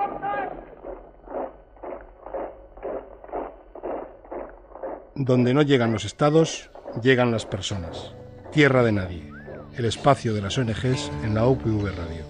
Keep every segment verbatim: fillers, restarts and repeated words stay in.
Donde no llegan los estados, llegan las personas. Tierra de Nadie, el espacio de las O N Ges en la U P V Radio.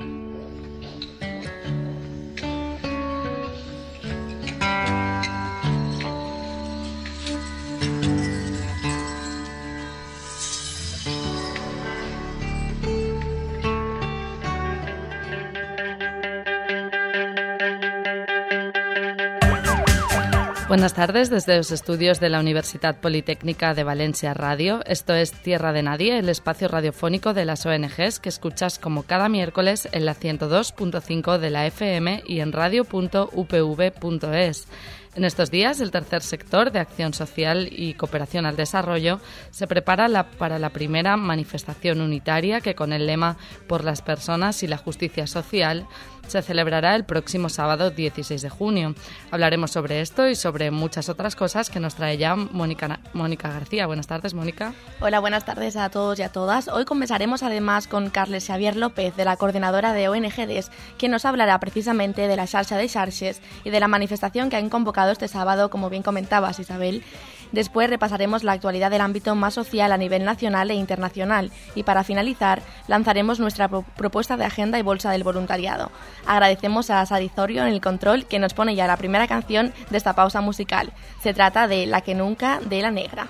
Buenas tardes desde los estudios de la Universidad Politécnica de Valencia Radio. Esto es Tierra de Nadie, el espacio radiofónico de las O N Ges que escuchas como cada miércoles en la ciento dos punto cinco de la F M y en radio punto u p v punto es. En estos días, el tercer sector de Acción Social y Cooperación al Desarrollo se prepara la, para la primera manifestación unitaria que, con el lema Por las personas y la justicia social, se celebrará el próximo sábado dieciséis de junio. Hablaremos sobre esto y sobre muchas otras cosas que nos trae ya Mónica, Mónica García. Buenas tardes, Mónica. Hola, buenas tardes a todos y a todas. Hoy conversaremos además con Carles Xavier López, de la Coordinadora de O N G des, quien nos hablará precisamente de la Xarxa de Xarxes y de la manifestación que han convocado este sábado, como bien comentabas, Isabel. Después repasaremos la actualidad del ámbito más social a nivel nacional e internacional y para finalizar lanzaremos nuestra pro- propuesta de agenda y bolsa del voluntariado. Agradecemos a Sarizorio en el control que nos pone ya la primera canción de esta pausa musical. Se trata de La que nunca de La Negra.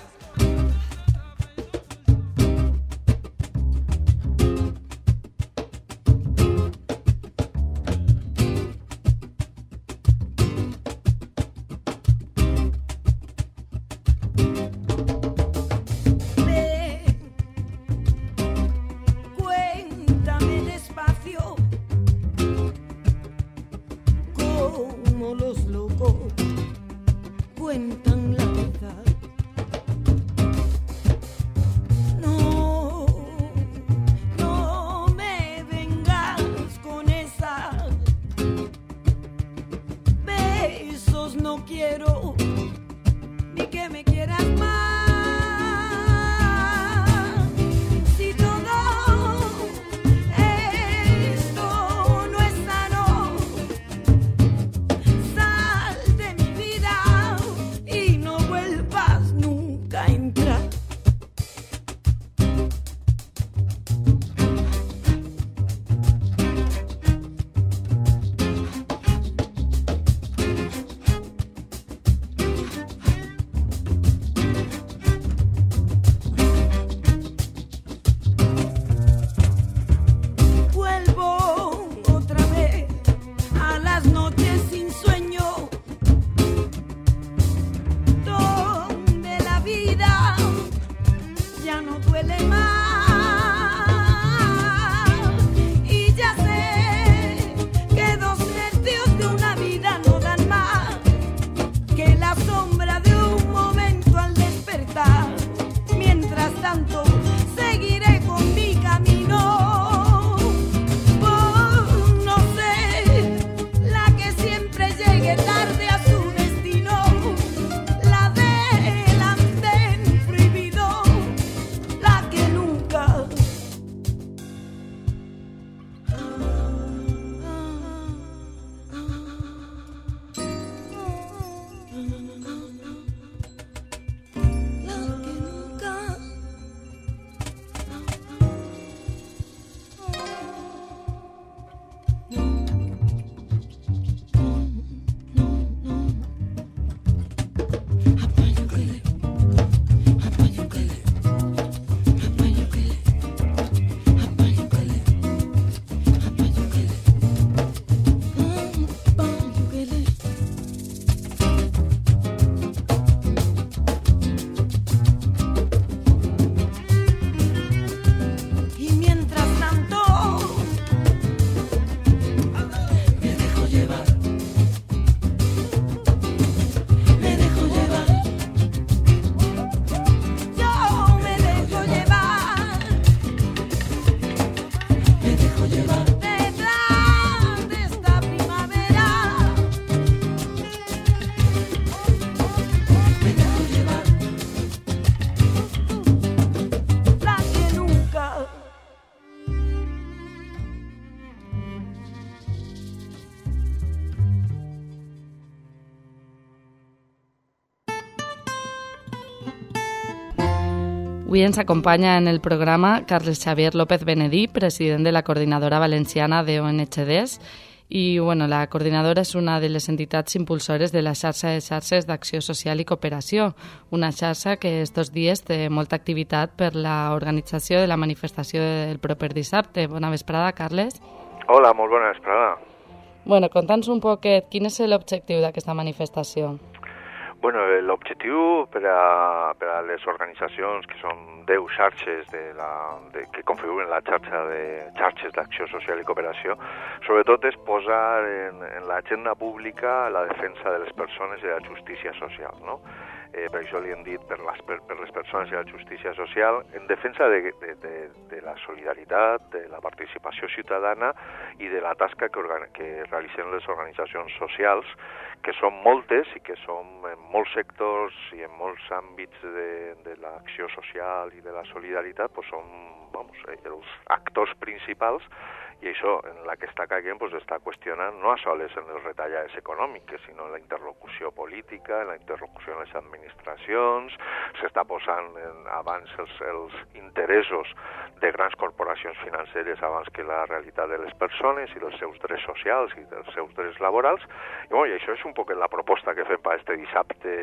Avui ens acompanya en el programa Carles Xavier López Benedí, president de la Coordinadora Valenciana de O N G Ds. I bueno, la coordinadora és una de les entitats impulsores de la xarxa de xarxes d'Acció Social i Cooperació, una xarxa que estos dies té molta activitat per l'organització de la manifestació del proper dissabte. Bona vesprada, Carles. Hola, molt bona vesprada. Bueno, conta'ns un poquet, quin és l'objectiu d'aquesta manifestació? Bueno, l'objectiu per a, per a les organitzacions, que són deu xarxes de la, de, que configuren la xarxa de xarxes d'Acció Social i Cooperació, sobretot és posar en, en l'agenda pública la defensa de les persones i de la justícia social, no? Eh, per això li hem dit per les, per, per les persones i la justícia social, en defensa de, de, de, de la solidaritat, de la participació ciutadana i de la tasca que, organ, que realitzen les organitzacions socials, que són moltes i que són en molts sectors i en molts àmbits de, de l'acció social i de la solidaritat, pues són vamos, els actors principals. I això, en la que està caient, pues, està qüestionant no a soles en les retallades econòmiques, sinó en la interlocució política, en la interlocució en les administracions, s'està posant en, abans els, els interessos de grans corporacions financeres abans que la realitat de les persones i dels seus drets socials i dels seus drets laborals. I, bueno, i això és un poc la proposta que fem per este dissabte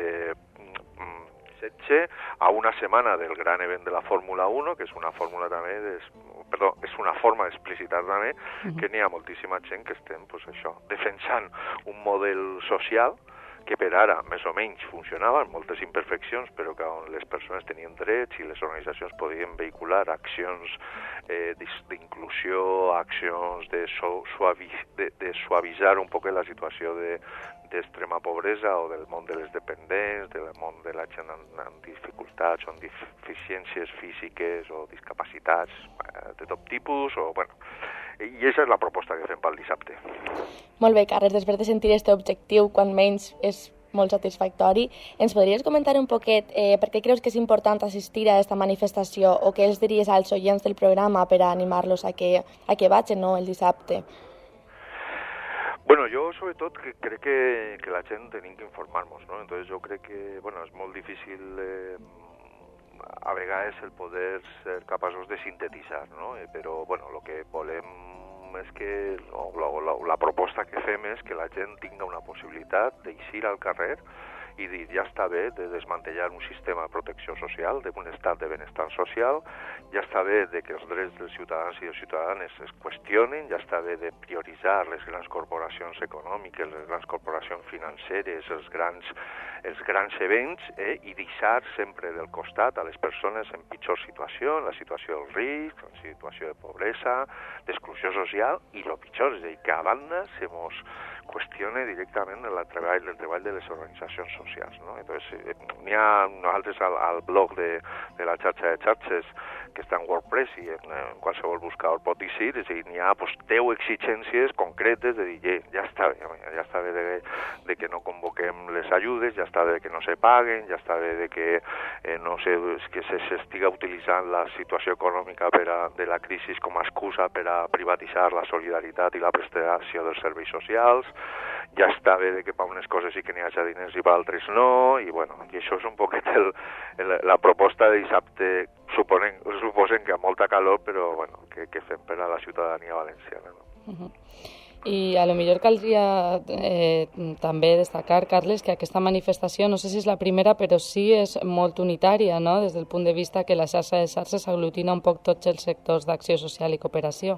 setze, a una setmana del gran event de la Fórmula uno, que és una fórmula també de, perdó, és una forma d'explicitar també uh-huh. que n'hi ha moltíssima gent que estem pues, això, defensant un model social que per ara més o menys funcionava, amb moltes imperfeccions, però que on les persones tenien drets i les organitzacions podien vehicular accions eh, d'inclusió, accions de, suavi, de, de suavitzar un poc la situació de d'extrema pobresa o del món de les dependents, del món de la gent amb, amb dificultats o amb deficiències físiques o discapacitats eh, de tot tipus, o bueno, i aquesta és la proposta que fem pel dissabte. Molt bé, Carles, després de sentir aquest objectiu, quan menys és molt satisfactori, ens podries comentar un poquet eh, per què creus que és important assistir a aquesta manifestació o què els diries als oients del programa per a animar-los a que, a que vagin, no, el dissabte? Bueno, yo sobre todo que creo que, que la gent tenim que informar-nos, ¿no? Entonces yo crec que, bueno, és molt difícil eh, a vegades el poder ser capaços de sintetitzar, ¿no? Eh, però, bueno, lo que volem és que, o la, la, la proposta que fem és que la gent tinga una possibilitat d'eixir al carrer i dir, ja està bé de desmantellar un sistema de protecció social, d'un estat de benestar social, ja està bé de que els drets dels ciutadans i les ciutadanes es qüestionen, ja està bé de prioritzar les grans corporacions econòmiques, les grans corporacions financeres, els grans, els grans events, eh, i deixar sempre del costat a les persones en pitjor situació, en la situació del risc, en la situació de pobresa, d'exclusió social, i el pitjor, és a dir, que a banda se mos qüestione directament el treball, el treball de les organitzacions socials, no? Entonces, eh, n'hi ha nosaltres al, al blog de, de la xarxa de xarxes que està en WordPress i en, en qualsevol buscador pot dir, és a dir, n'hi ha pues, deu exigències concretes de dir, eh, ja està bé, ja està bé de, de que no convoquem les ajudes, ja està bé de que no se paguen, ja està bé de que eh, no sé, que s'estiga utilitzant la situació econòmica per a, de la crisi com a excusa per a privatitzar la solidaritat i la prestació dels serveis socials, ja està bé de que per unes coses sí que n'hi hagi diners i per altres no, i bueno, i això és un poquet el, el, la proposta de dissabte, suposen, suposen que ha molta calor, però bueno, que, que fem per a la ciutadania valenciana, no? Uh-huh. I a lo millor caldria eh, també destacar, Carles, que aquesta manifestació, no sé si és la primera, però sí és molt unitària, no?, des del punt de vista que la xarxa de xarxes aglutina un poc tots els sectors d'acció social i cooperació.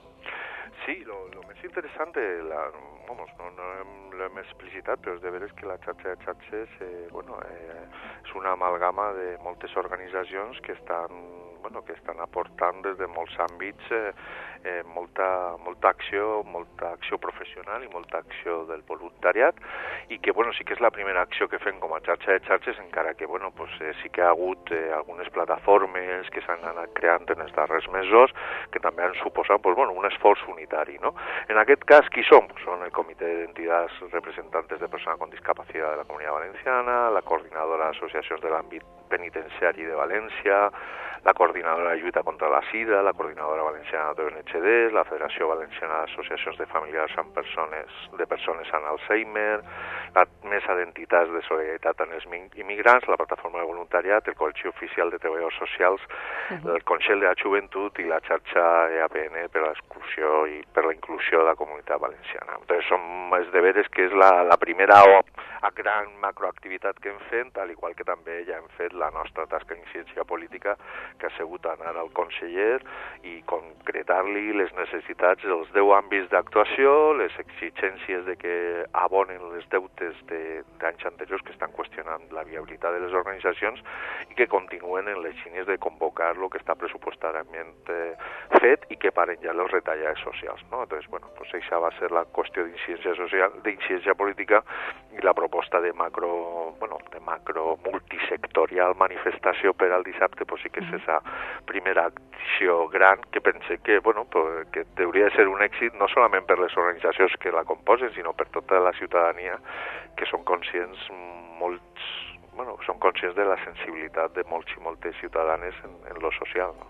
Sí, lo, lo més interessant, la, vamos, no, no l'hem explicitat, però és de veres que la xarxa de xarxes eh, bueno, eh, és una amalgama de moltes organitzacions que estan, bueno, que estan aportant des de molts àmbits eh, eh, molta, molta acció, molta acció professional i molta acció del voluntariat, i que bueno, sí que és la primera acció que fem com a xarxa de xarxes, encara que bueno, pues, eh, sí que ha hagut eh, algunes plataformes que s'han anat creant en els darrers mesos que també han suposat pues, bueno, un esforç unitari, no? En aquest cas, qui som? Pues són el Comitè d'Entitats Representantes de Personas con Discapacidad de la Comunidad Valenciana, la Coordinadora d'Associacions de l'àmbit Penitenciari de València, la Coordinadora de Lluita contra la Sida, la Coordinadora Valenciana d'O N G Ds, la Federació Valenciana d'Associacions de Familiars amb persones, de persones amb Alzheimer, la Mesa d'Entitats de Solidaritat amb els Immigrants, la Plataforma de Voluntariat, el Col·legi Oficial de Treballadors Socials, uh-huh. el Consell de la Joventut i la xarxa E A P N per l'exclusió i per la inclusió de la comunitat valenciana. Entonces, són els deberes que és la, la primera o a gran macroactivitat que hem fet, tal igual que també ja hem fet la nostra tasca d'incidència política, que ha sigut anar al conseller i concretar-li les necessitats dels deu àmbits d'actuació, les exigències de que abonen les deutes d'anys anteriors que estan qüestionant la viabilitat de les organitzacions i que continuen en les línies de convocar el que està pressupostàriament eh, fet i que paren ja les retallades socials, no? Entonces, bueno, pues això va ser la qüestió d'incidència social, d'incidència política i la proposta de macro, bueno, de macro multisectorial manifestació per al dissabte, pues sí que és esa primera acció gran que pense que, bueno, pues, que hauria de ser un èxit no solament per les organitzacions que la composen, sinó per tota la ciutadania que són conscients molts, bueno, són conscients de la sensibilitat de molts i moltes ciutadanes en, en lo social, no?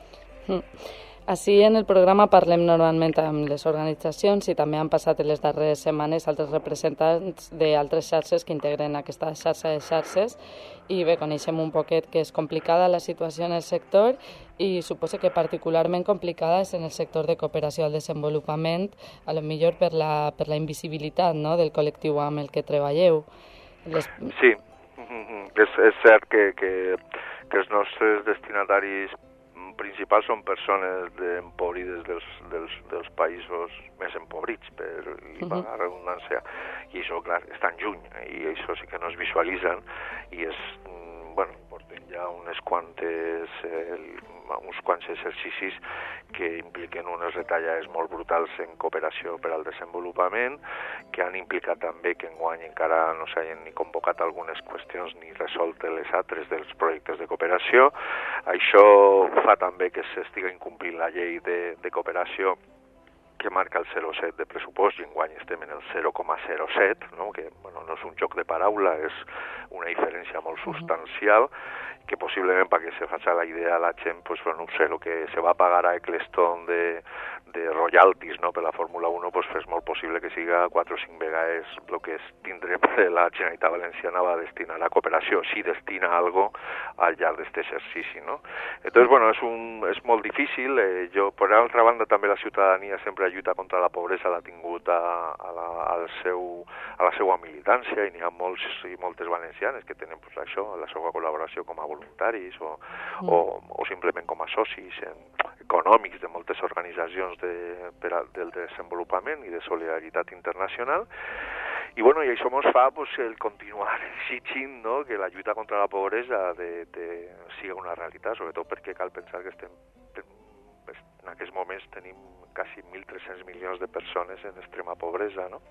Mm. Així, en el programa parlem normalment amb les organitzacions i també han passat en les darreres setmanes altres representants d'altres xarxes que integren aquesta xarxa de xarxes i bé, coneixem un poquet que és complicada la situació en el sector i suposo que particularment complicada és en el sector de cooperació al desenvolupament, a lo millor per la, per la invisibilitat, no?, del col·lectiu amb el que treballeu. Les... Sí, és, és cert que, que, que els nostres destinataris principals són persones empobrides dels, dels, dels països més empobrits, per i per la redundància, i això, clar, estan lluny, i això sí que no es visualitzen, i és, bueno, portem ja unes quantes, eh, uns quants exercicis que impliquen unes retallades molt brutals en cooperació per al desenvolupament, que han implicat també que enguany encara no s'hagin ni convocat algunes qüestions ni resolt les altres dels projectes de cooperació. Això fa també que s'estiga incomplint la llei de, de cooperació que marca el zero coma set de pressupost i enguany estem en el zero coma zero set, no? Que bueno, no és un joc de paraula, és una diferència molt substancial, que possiblement perquè se faci la idea a la gent, pues, bueno, no sé, el que se va pagar a Eccleston de, de royalties, no?, per la Fórmula uno, pues, és molt possible que siga quatre o cinc vegades el que es tindrem de la Generalitat Valenciana va destinar a la cooperació, si destina algo al llarg d'aquest exercici, no? Entonces, bueno, és, un, és molt difícil. Eh, jo, per altra banda, també la ciutadania sempre lluita contra la pobresa l'ha tingut a, a, la, al seu, a la seva militància, i n'hi ha molts i moltes valencianes que tenen, pues, això, la seva col·laboració com a voluntaris o, mm. o, o simplement com a socis en, econòmics de moltes organitzacions de, per a, del desenvolupament i de solidaritat internacional. I, bueno, i això ens fa, pues, el continuar exigint, no?, que la lluita contra la pobresa de, de, siga una realitat, sobretot perquè cal pensar que estem, en aquests moments tenim quasi mil tres-cents milions de persones en extrema pobresa, no?,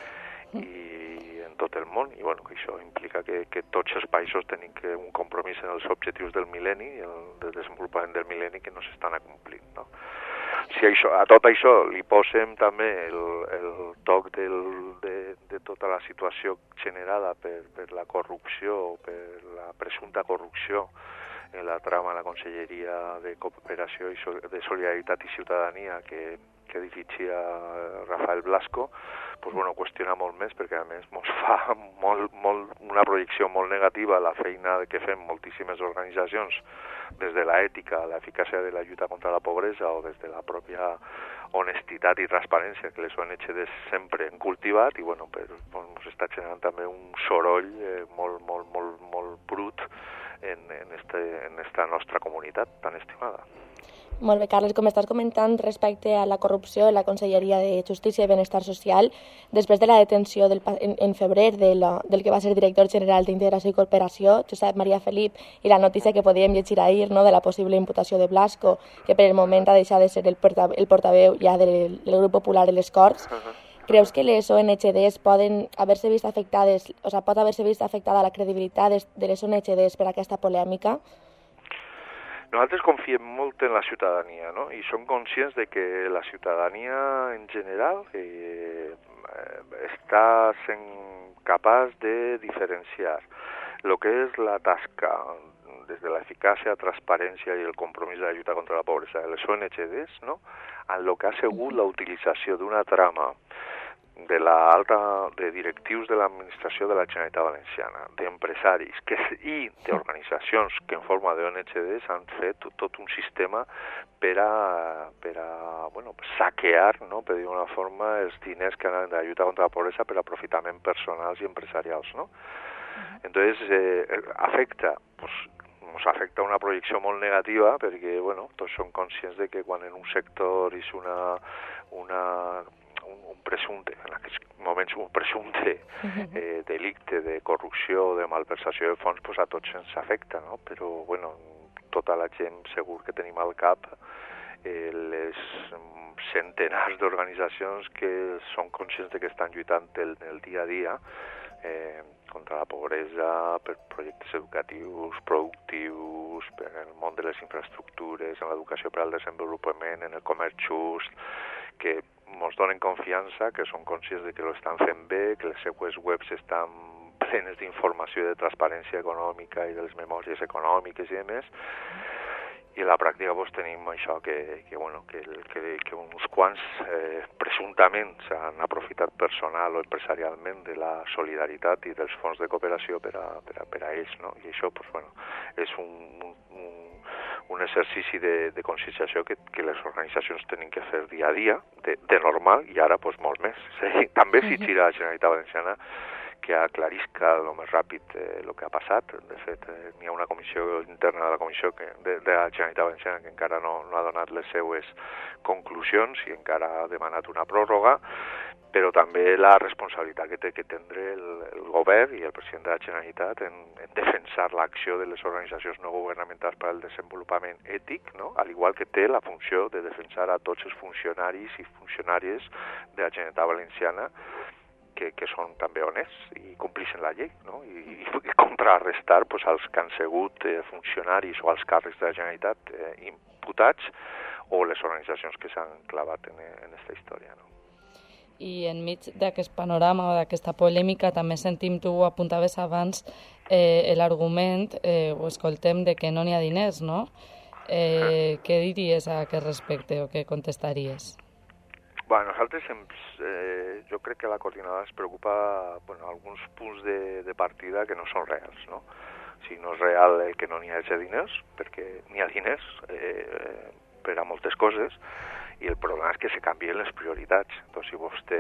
i en tot el món, i bueno, que això implica que, que tots els països tenen que un compromís en els objectius del mil·lenni, el del desenvolupament del mil·lenni, que no s'estan acomplint, no? Si això, a tot això li posem també el, el toc del, de, de tota la situació generada per, per la corrupció, per la presumpta corrupció en la trama de la Conselleria de Cooperació i so, de Solidaritat i Ciutadania que, que dirigia Rafael Blasco, pues, bueno, qüestiona molt més, perquè a més ens fa molt, molt, una projecció molt negativa a la feina que fem moltíssimes organitzacions, des de l'ètica, l'eficàcia de la lluita contra la pobresa o des de la pròpia honestitat i transparència que les O N G Ds sempre han cultivat, i bueno, pues, ens està generant també un soroll eh, molt, molt, molt, molt brut en, en, este, en esta nostra comunitat tan estimada. Molt bé, Carles, com estàs comentant respecte a la corrupció en la Conselleria de Justícia i Benestar Social, després de la detenció del, en, en febrer de la, del que va ser director general d'Integració i Cooperació, Josep Maria Felip, i la notícia que podíem llegir ahir, no?, de la possible imputació de Blasco, que per el moment ha deixat de ser el, porta, el portaveu ja del, del grup popular en les Corts, uh-huh. Creus que les O N G Ds poden haver-se vist afectades, o sigui, pot haver-se vist afectada la credibilitat de les O N G Ds per aquesta polèmica? Nosaltres confiem molt en la ciutadania, no?, i som conscients de que la ciutadania en general eh, està sent capaç de diferenciar el que és la tasca de la eficàcia, transparència i el compromís de la lluita contra la pobresa de les O N G Ds, no? En el que ha sigut la utilització d'una trama de la alta de directius de l'administració de la Generalitat Valenciana, d'empresaris que, i d'organitzacions que en forma de O N G Ds han fet tot un sistema per a, per a bueno, saquear, no? Per dir una forma, els diners que han de la lluita contra la pobresa per aprofitament personals i empresarials, no? Entonces, eh, afecta, pues, nos afecta una projecció molt negativa perquè, bueno, tots som conscients de que quan en un sector és una, una un, un presumpte, en aquests moments un presumpte eh, delicte de corrupció o de malversació de fons, pues a tots ens afecta, no? Però, bueno, tota la gent segur que tenim al cap eh, les centenars d'organitzacions que són conscients de que estan lluitant el, el dia a dia eh, contra la pobresa, per projectes educatius, productius, per el món de les infraestructures, en l'educació per al desenvolupament, en el comerç just, que ens donen confiança, que són conscients de que ho estan fent bé, que les seues webs estan plenes d'informació i de transparència econòmica i de les memòries econòmiques i demés. I a la pràctica doncs, tenim això que, que, bueno, que, que, que uns quants eh, presumptament s'han aprofitat personal o empresarialment de la solidaritat i dels fons de cooperació per a, per a, per a ells, no? I això doncs, bueno, és un, un, un exercici de, de conscienciació que, que les organitzacions tenen que fer dia a dia, de, de normal, i ara doncs, molt més. Sí, també si gira la Generalitat Valenciana que aclarisca el més ràpid el eh, que ha passat. De fet, eh, n'hi ha una comissió interna de la comissió que, de, de la Generalitat Valenciana que encara no, no ha donat les seues conclusions i encara ha demanat una pròrroga, però també la responsabilitat que té que tindre el, el govern i el president de la Generalitat en, en defensar l'acció de les organitzacions no governamentals per al desenvolupament ètic, no? Al igual que té la funció de defensar a tots els funcionaris i funcionàries de la Generalitat Valenciana que, que són també honests i complixen la llei, no? I, i contrarrestar pues, als que han sigut eh, funcionaris o als càrrecs de la Generalitat eh, imputats o les organitzacions que s'han clavat en, en aquesta història, no? I enmig d'aquest panorama o d'aquesta polèmica també sentim, tu ho apuntaves abans, eh, l'argument, eh, ho escoltem, de que no n'hi ha diners, no? Eh, què diries a aquest respecte o què contestaries? Bueno, nosaltres ens, eh, jo crec que la coordinadora es preocupa bueno, alguns punts de, de partida que no són reals, no? O sigui, no és real el que no n'hi hagi diners, perquè n'hi ha diners eh, per a moltes coses, i el problema és que se canvien les prioritats. Doncs si vostè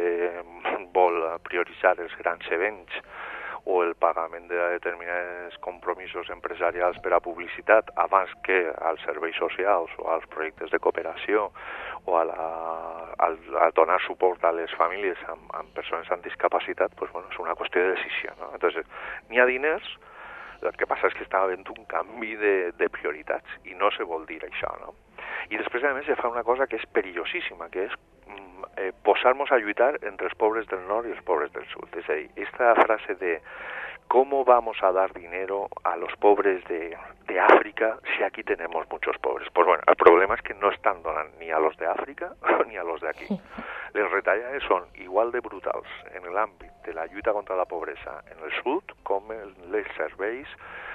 vol prioritzar els grans events o el pagament de determinats compromisos empresarials per a publicitat abans que als serveis socials o als projectes de cooperació o a, la, a, a donar suport a les famílies amb, amb persones amb discapacitat, pues, bueno, és una qüestió de decisió, no? Entonces, n'hi ha diners, el que passa és que està havent un canvi de, de prioritats i no se vol dir això, no? I després, a més, se fa una cosa que és perillosíssima, que és eh, posar-nos a lluitar entre els pobres del nord i els pobres del sud. És a dir, esta frase de ¿cómo vamos a dar dinero a los pobres de, de África si aquí tenemos muchos pobres? Pues bueno, el problema es que no están donant ni a los de África ni a los de aquí. Les retallades són igual de brutals en l'àmbit de la lluita contra la pobresa en el sud com en els serveis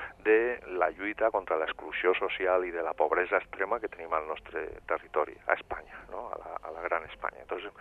de la lluita contra l'exclusió social i de la pobresa extrema que tenim al nostre territori, a Espanya, no? a, la, a la gran Espanya. Entonces,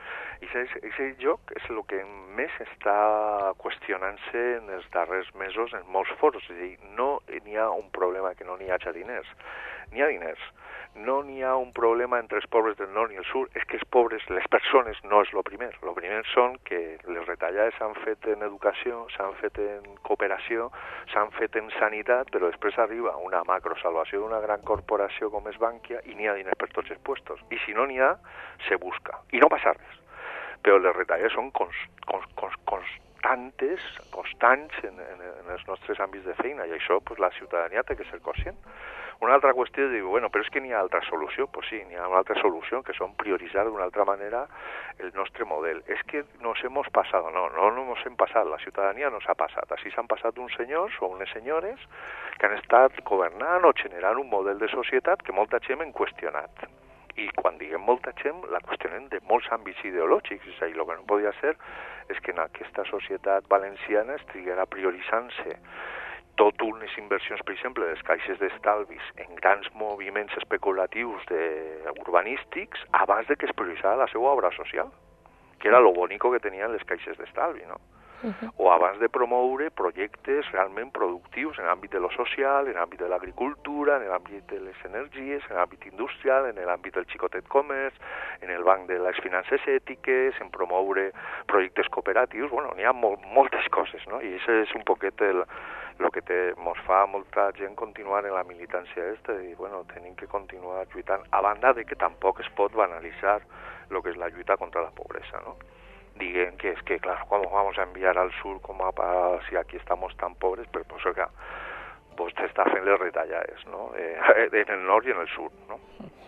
aquest joc és el que més està qüestionant-se en els darrers mesos en molts fors. És a dir, no n'hi ha un problema que no n'hi hagi diners. N'hi ha diners. No n'hi ha un problema entre els pobres del nord i el sud, és que els pobres, les persones, no és el primer. El primer són que les retallades s'han fet en educació, s'han fet en cooperació, s'han fet en sanitat, però després arriba una macrosalvació d'una gran corporació com és Bankia i n'hi ha diners per tots els puestos. I si no n'hi ha, se busca. I no passa res. Però les retallades són cons, cons, cons, constantes, constants en, en, en els nostres àmbits de feina, i això pues, la ciutadania té que ser conscient. Una altra qüestió és dir, bueno, però és que n'hi ha altra solució. Pues sí, n'hi ha una altra solució, que són prioritzar d'una altra manera el nostre model. És que nos hemos pasado, no, no nos hem passat, la ciutadania no s'ha passat. Així s'han passat uns senyors o unes senyores que han estat governant o generant un model de societat que molta gent hem qüestionat. I quan diguem molta gent, la qüestionem de molts àmbits ideològics. És a dir, el que no podia ser és que en aquesta societat valenciana estiguera prioritzant-se tot unes inversions, per exemple, de les caixes d'estalvis en grans moviments especulatius de, urbanístics abans de que es prioritzara la seva obra social, que era lo bonico que tenien les caixes d'estalvi, no? Uh-huh. O abans de promoure projectes realment productius en l'àmbit de lo social, en l'àmbit de l'agricultura, en l'àmbit de les energies, en l'àmbit industrial, en l'àmbit del xicotet comerç, en el banc de les finances ètiques, en promoure projectes cooperatius. Bueno, n'hi ha molt, moltes coses, no? I això és un poquet el, el que te, mos fa molta gent continuar en la militància esta, i bueno, tenim que continuar lluitant, a banda de que tampoc es pot banalitzar el que és la lluita contra la pobresa, no? Digan que es que, claro, ¿cómo vamos a enviar al sur como a, a, si aquí estamos tan pobres? Pero pues oiga, pues te està fent les retallades, no? Eh, en el nord i en el sud, no?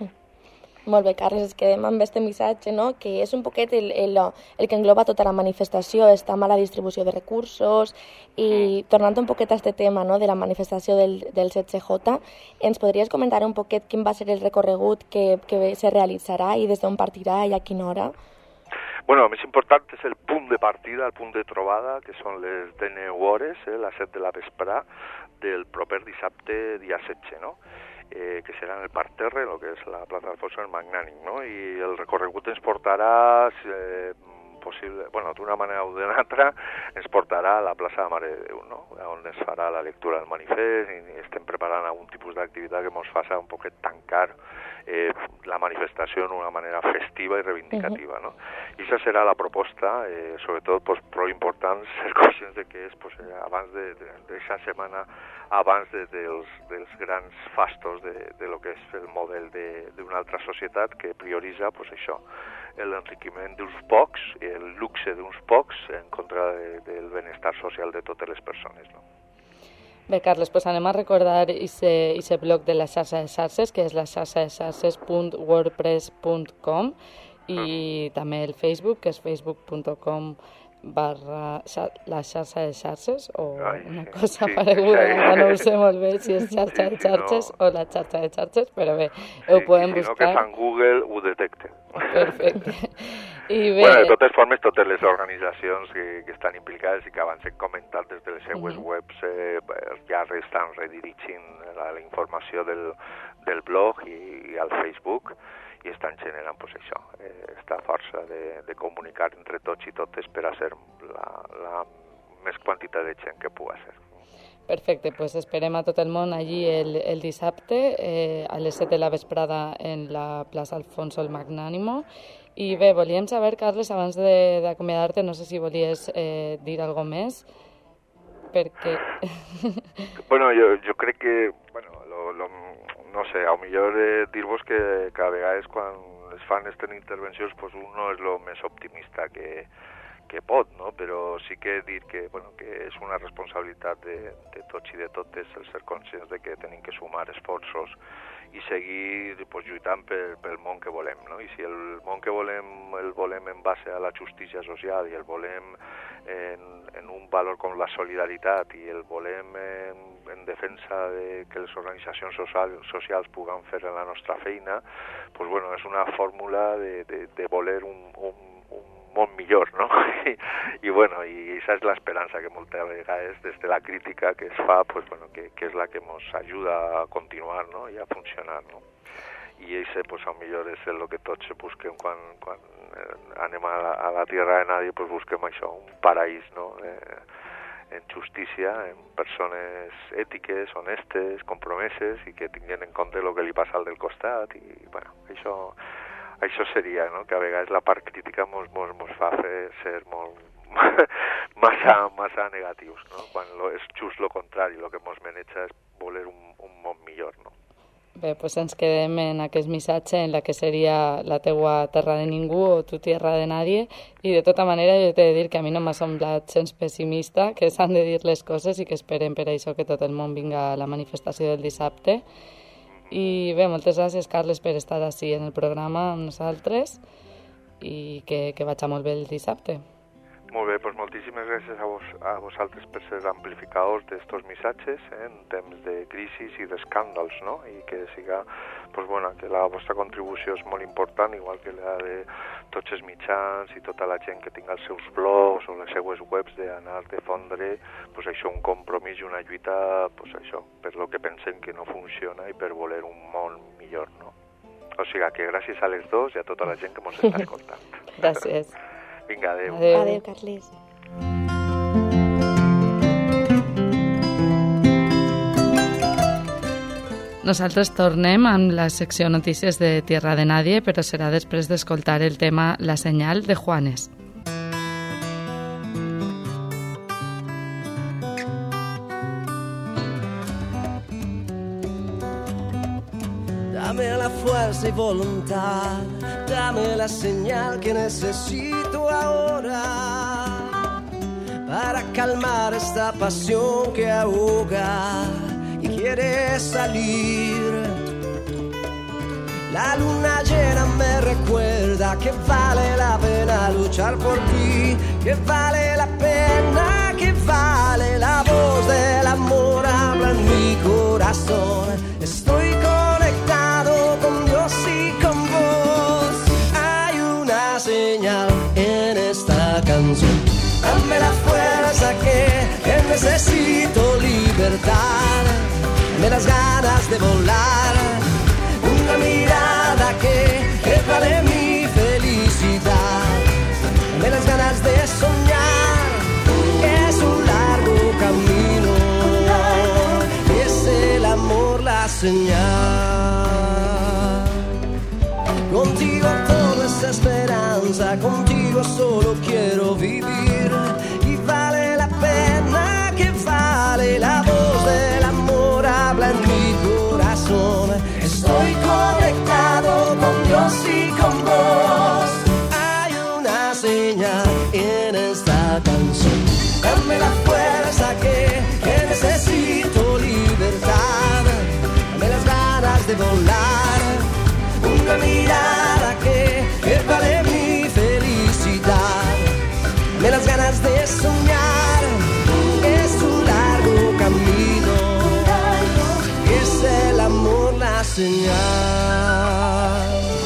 Molt bé, Carles, es quedem amb este missatge, no? Que és un poquet el, el, el que engloba tota la manifestació, esta mala distribució de recursos, i tornant un poquet a este tema, no?, de la manifestació del, del setze J, ens podries comentar un poquet quin va ser el recorregut que, que se realitzarà i des d'on partirà i a quina hora? Bueno, el més important és el punt de partida, el punt de trobada, que són les deu hores, eh, les set de la vesprà, del proper dissabte, dia setze, no? Eh, que serà en el parterre, el que és la plaça d'Alfonso el Magnànim, no? I el recorregut ens portarà, eh, possible, bueno, d'una manera o d'una altra, ens portarà a la plaça de Mare de Déu, no? On es farà la lectura del manifest i estem preparant algun tipus d'activitat que ens faci un poquet tancar eh, la manifestació d'una manera festiva i reivindicativa, no? I això serà la proposta, eh, sobretot, pues, prou important ser conscients de que és pues, abans d'aquesta de, setmana, abans de, dels, dels grans fastos de, de lo que és el model d'una altra societat que prioritza pues, això, l'enriquiment d'uns pocs, el luxe d'uns pocs en contra de, del benestar social de totes les persones, no? Bé, Carles, pues anem a recordar aquest blog de la xarxa de xarxes, que és la xarxa de xarxes punt wordpress punt com, i mm. també el Facebook, que és facebook punt com barra la xarxa de xarxes, o Ai, una sí, cosa sí, pareguda, sí. Ara no ho sé molt bé si és xarxa de xarxes sí, no. o la xarxa de xarxes, però bé, sí, ho podem si buscar. Si no, que fan Google ho detecte. Perfecte. I bé... Bueno, de totes formes, totes les organitzacions que, que estan implicades i que abans hem comentat des de les seues uh-huh. webs eh, ja estan redirigint la, la informació del, del blog i, i al Facebook, i estan generant pues, això, eh, esta força de, de comunicar entre tots i totes per a ser la, la més quantitat de gent que pugui ser. Perfecte, pues esperem a tot el món allí el, el dissabte eh, a les set de la vesprada en la plaça Alfonso el Magnànimo. I bé, volíem saber, Carles, abans d'acomiadar-te, no sé si volies eh, dir alguna més, perquè... bueno, jo, jo crec que, bueno, lo, lo, no sé, a lo millor eh, dir-vos que, que a vegades quan es fan aquestes intervencions pues un no és el més optimista que, que pot, no? Però sí que dir que, bueno, que és una responsabilitat de, de tots i de totes el ser conscients de que tenim que sumar esforços i seguir pues, lluitant per, pel món que volem, no? I si el món que volem el volem en base a la justícia social i el volem en, en un valor com la solidaritat i el volem en, en defensa de que les organitzacions social, socials puguen fer la nostra feina, pues, bueno, és una fórmula de, de, de voler un, un món millor, no? I, i bueno, i aquesta és l'esperança que moltes vegades des de la crítica que es fa, pues, bueno, que, que és la que ens ajuda a continuar, no? I a funcionar, no? I això, pues, a millor és el que tots busquem quan, quan anem a la, a la tierra de nadie, pues, busquem això, un paraís, no? Eh, en justícia, en persones ètiques, honestes, compromeses i que tinguin en compte el que li passa al del costat i, bueno, això... Això seria, no? Que a vegades la part crítica mos, mos, mos fa fer ser molt massa, massa negatius, no? Quan lo, és just el contrari, el que mos maneja és voler un, un món millor, no? Bé, doncs ens quedem en aquest missatge en la que seria la teua terra de ningú o tu tierra de nadie, i de tota manera jo t'he de dir que a mi no m'ha semblat gens pessimista, que s'han de dir les coses i que esperem per això que tot el món vinga a la manifestació del dissabte. I bé, moltes gràcies, Carles, per estar ací en el programa amb nosaltres i que, que vagi molt bé el dissabte. Molt bé, doncs moltíssimes gràcies a, vos, a vosaltres per ser amplificadors d'estos missatges eh, en temps de crisis i d'escàndals, no? I que siga, doncs, bueno, que la vostra contribució és molt important, igual que la de tots els mitjans i tota la gent que tinga els seus blogs o les seues webs d'anar de fondre, doncs això, un compromís i una lluita, doncs això, per lo que pensem que no funciona i per voler un món millor, no? O sigui que gràcies a les dos i a tota la gent que ens està escoltant. Gràcies. Vinga, adéu. Adéu. Adéu, Carles. Nosaltres tornem amb la secció Notícies de Tierra de Nadie, però serà després d'escoltar el tema La senyal de Juanes. Dame la fuerza y voluntad, dame la señal que necesito ahora para calmar esta pasión que ahoga y quiere salir. La luna llena me recuerda que vale la pena luchar por ti, que vale la pena, que vale la voz del amor, habla en mi corazón. Estoy conectado con Dios y con vos. Hay una señal en esta canción. Dame la fuerza que, que necesito, libertad. Dame las ganas de volar. Una mirada que, que vale mi felicidad. Dame las ganas de soñar. Es un largo camino. Es el amor la señal. Contigo todo es esperanza. Contigo solo quiero vivir. Y vale la pena, que vale la voz del amor. Habla en mi corazón. Estoy conectado con Dios y con vos. Hay una señal en esta canción. Dame la fuerza que, que necesito, libertad. Dame las ganas de volar. Una mirada que, que vale mi felicidad. Dame las ganas de soñar. Es un largo camino. Es el amor la señal.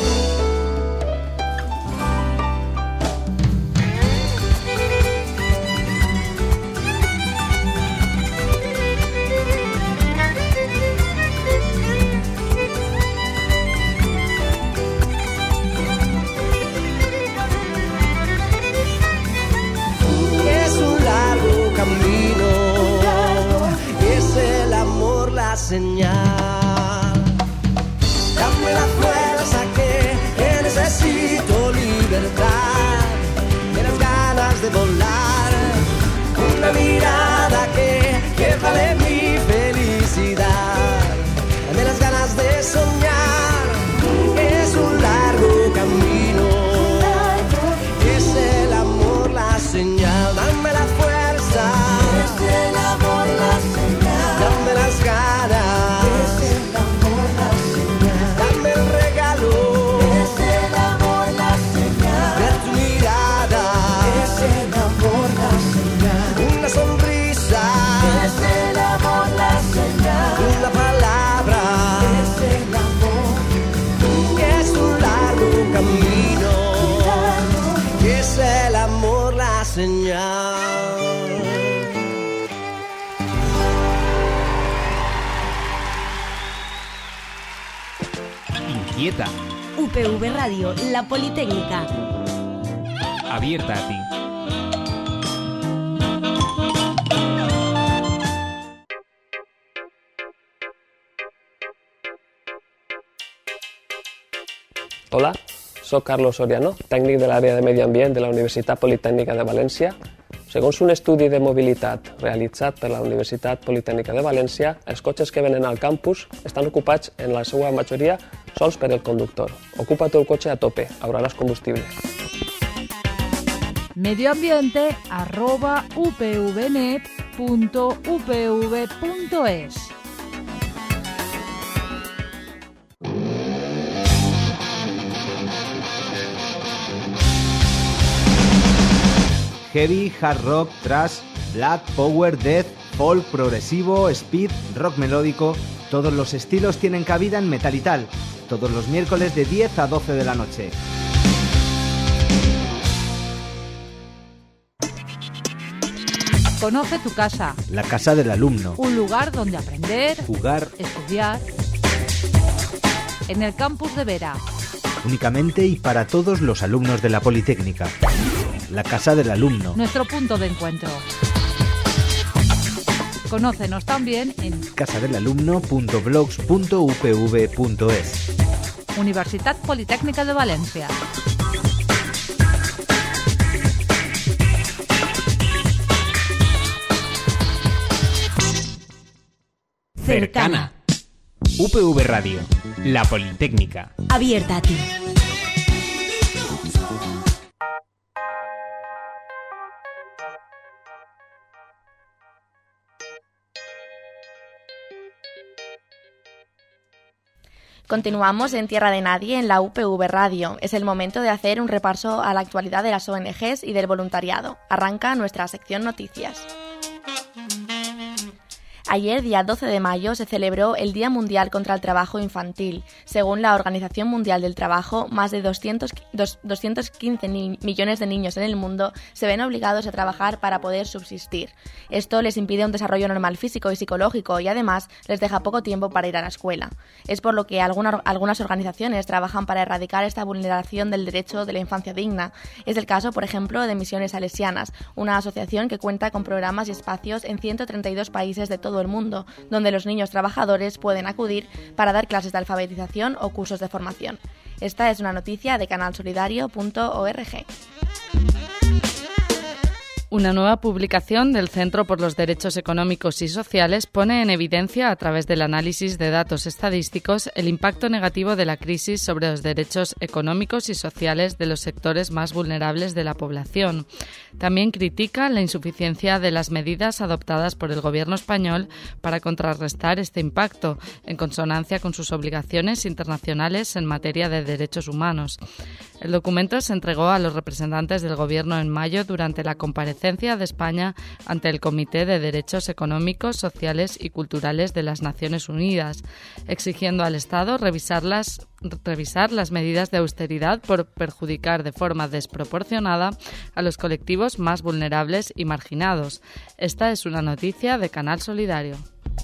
Es un largo camino. Es el amor la señal. Dame la fuerza que, que necesito, libertad. De las ganas de volar. Una mirada que, que vale mi felicidad. De las ganas de soñar. Es un largo camino. Es el amor la señal. Dame la fuerza. Es el amor la señal. Dame las ganas. Señal. Inquieta. U P V Radio, la Politécnica. Abierta a ti. Hola, soc Carlos Soriano, tècnic de l'àrea de Medi Ambient de la Universitat Politècnica de València. Segons un estudi de mobilitat realitzat per la Universitat Politècnica de València, els cotxes que venen al campus estan ocupats en la seva majoria sols per el conductor. Ocupa tu el cotxe a tope, ahorraràs combustible. Medioambiente arroba upvnet punto upv punto es. heavy, hard rock, thrash, black, power, death, folk, progresivo, speed, rock melódico. Todos los estilos tienen cabida en Metal y Tal, todos los miércoles de diez a doce de la noche. Conoce tu casa. La casa del alumno. Un lugar donde aprender, jugar, estudiar. En el campus de Vera. Únicamente y para todos los alumnos de la Politécnica. La casa del alumno. Nuestro punto de encuentro. Conócenos también en casadelalumno punto blogs punto u p v punto es. Universitat Politécnica de Valencia. Cercana. U P V Radio, la Politécnica. Abierta a ti. Continuamos en Tierra de Nadie en la U P V Radio. Es el momento de hacer un repaso a la actualidad de las O N Ges y del voluntariado. Arranca nuestra sección Noticias. Ayer, día doce de mayo, se celebró el Día Mundial contra el Trabajo Infantil. Según la Organización Mundial del Trabajo, más de doscientos quince ni- millones de niños en el mundo se ven obligados a trabajar para poder subsistir. Esto les impide un desarrollo normal físico y psicológico y además les deja poco tiempo para ir a la escuela. Es por lo que alguna, algunas organizaciones trabajan para erradicar esta vulneración del derecho de la infancia digna. Es el caso, por ejemplo, de Misiones Salesianas, una asociación que cuenta con programas y espacios en ciento treinta y dos países de todo el mundo, donde los niños trabajadores pueden acudir para dar clases de alfabetización o cursos de formación. Esta es una noticia de canal solidario punto org. Una nueva publicación del Centro por los Derechos Económicos y Sociales pone en evidencia, a través del análisis de datos estadísticos, el impacto negativo de la crisis sobre los derechos económicos y sociales de los sectores más vulnerables de la población. También critica la insuficiencia de las medidas adoptadas por el Gobierno español para contrarrestar este impacto, en consonancia con sus obligaciones internacionales en materia de derechos humanos. El documento se entregó a los representantes del Gobierno en mayo durante la comparecencia de España ante el Comité de Derechos Económicos, Sociales y Culturales de las Naciones Unidas, exigiendo al Estado revisarlas, revisar las medidas de austeridad por perjudicar de forma desproporcionada a los colectivos más vulnerables y marginados. Esta es una noticia de Canal Solidario.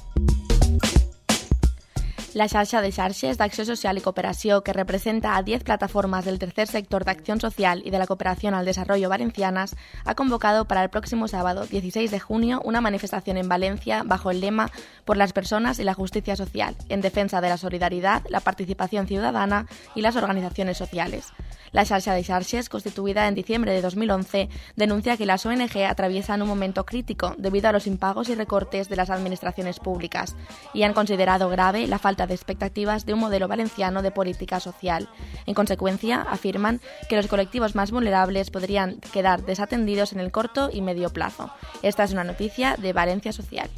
La xarxa de xarxes d'Acció Social i Cooperació, que representa a diez plataformas del tercer sector de acción social y de la cooperación al desarrollo valencianas, ha convocado para el próximo sábado dieciséis de junio una manifestación en Valencia bajo el lema "Por las personas y la justicia social", en defensa de la solidaridad, la participación ciudadana y las organizaciones sociales. La xarxa de xarxes, constituida en diciembre de dos mil once, denuncia que las O N G atraviesan un momento crítico debido a los impagos y recortes de las administraciones públicas y han considerado grave la falta de expectativas de un modelo valenciano de política social. En consecuencia, afirman que los colectivos más vulnerables podrían quedar desatendidos en el corto y medio plazo. Esta es una noticia de Valencia Social.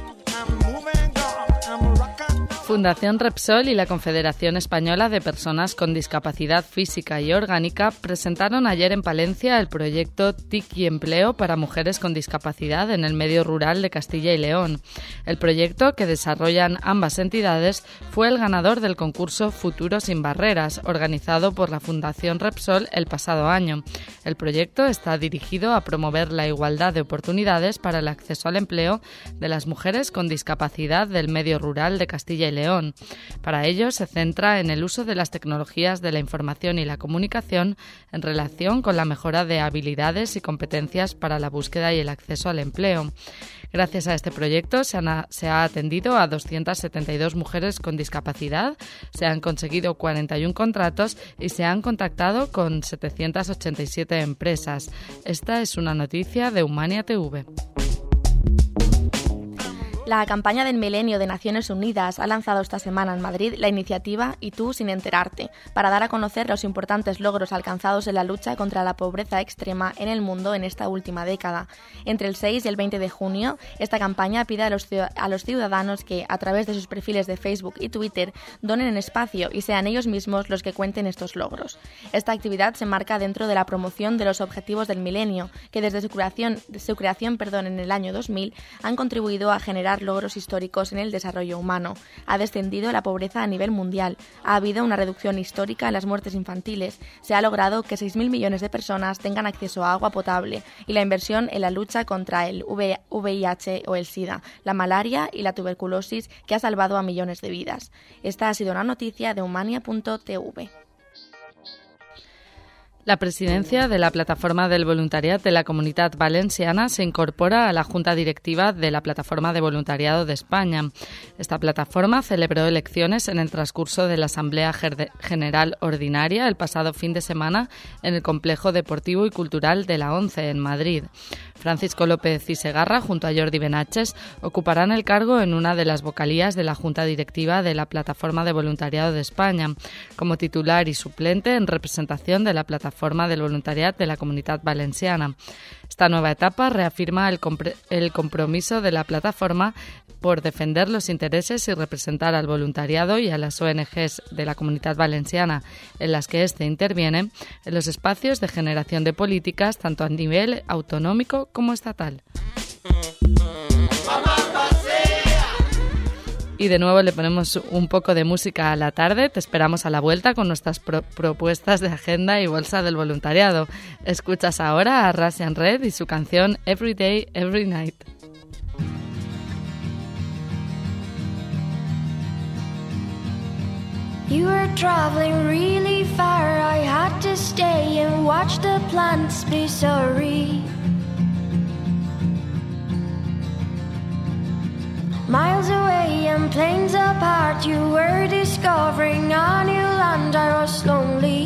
Fundación Repsol y la Confederación Española de Personas con Discapacidad Física y Orgánica presentaron ayer en Palencia el proyecto T I C y Empleo para Mujeres con Discapacidad en el medio rural de Castilla y León. El proyecto, que desarrollan ambas entidades, fue el ganador del concurso Futuro sin Barreras, organizado por la Fundación Repsol el pasado año. El proyecto está dirigido a promover la igualdad de oportunidades para el acceso al empleo de las mujeres con discapacidad del medio rural de Castilla y León. Para ello se centra en el uso de las tecnologías de la información y la comunicación en relación con la mejora de habilidades y competencias para la búsqueda y el acceso al empleo. Gracias a este proyecto se, han, se ha atendido a doscientas setenta y dos mujeres con discapacidad, se han conseguido cuarenta y uno contratos y se han contactado con setecientas ochenta y siete empresas. Esta es una noticia de Humania T V. La campaña del milenio de Naciones Unidas ha lanzado esta semana en Madrid la iniciativa Y tú sin enterarte, para dar a conocer los importantes logros alcanzados en la lucha contra la pobreza extrema en el mundo en esta última década. Entre el seis y el veinte de junio, esta campaña pide a los, a los ciudadanos que, a través de sus perfiles de Facebook y Twitter, donen espacio y sean ellos mismos los que cuenten estos logros. Esta actividad se marca dentro de la promoción de los objetivos del milenio, que desde su creación, de su creación perdón, en el año dos mil han contribuido a generar logros históricos en el desarrollo humano. Ha descendido la pobreza a nivel mundial, ha habido una reducción histórica en las muertes infantiles, se ha logrado que seis mil millones de personas tengan acceso a agua potable y la inversión en la lucha contra el V I H o el SIDA, la malaria y la tuberculosis, que ha salvado a millones de vidas. Esta ha sido una noticia de humania punto t v. La presidencia de la Plataforma del Voluntariat de la Comunitat Valenciana se incorpora a la Junta Directiva de la Plataforma de Voluntariado de España. Esta plataforma celebró elecciones en el transcurso de la Asamblea General Ordinaria el pasado fin de semana en el Complejo Deportivo y Cultural de la ONCE en Madrid. Francisco López y Segarra, junto a Jordi Benaches, ocuparán el cargo en una de las vocalías de la Junta Directiva de la Plataforma de Voluntariado de España, como titular y suplente en representación de la Plataforma del Voluntariat de la Comunitat Valenciana. Esta nueva etapa reafirma el, compre- el compromiso de la plataforma por defender los intereses y representar al voluntariado y a las O N Ges de la Comunitat Valenciana en las que éste interviene en los espacios de generación de políticas tanto a nivel autonómico como estatal. Y de nuevo le ponemos un poco de música a la tarde. Te esperamos a la vuelta con nuestras pro- propuestas de agenda y bolsa del voluntariado. Escuchas ahora a Russian Red y su canción Every Day, Every Night. You were traveling really far, I had to stay and watch the plants be sorry. Miles away and planes apart, you were discovering a new land. I was lonely.